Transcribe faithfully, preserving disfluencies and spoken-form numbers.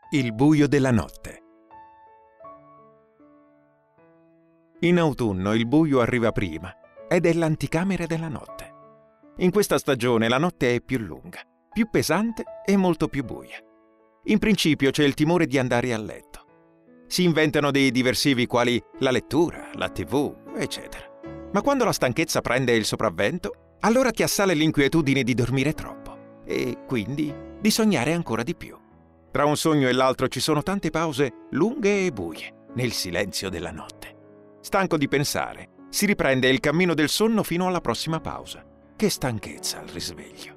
Il buio della notte. In autunno il buio arriva prima ed è l'anticamera della notte. In questa stagione la notte è più lunga, più pesante e molto più buia. In principio c'è il timore di andare a letto. Si inventano dei diversivi quali la lettura, la tivù, eccetera. Ma quando la stanchezza prende il sopravvento, allora ti assale l'inquietudine di dormire troppo e quindi di sognare ancora di più. Tra un sogno e l'altro ci sono tante pause lunghe e buie nel silenzio della notte. Stanco di pensare, si riprende il cammino del sonno fino alla prossima pausa. Che stanchezza al risveglio.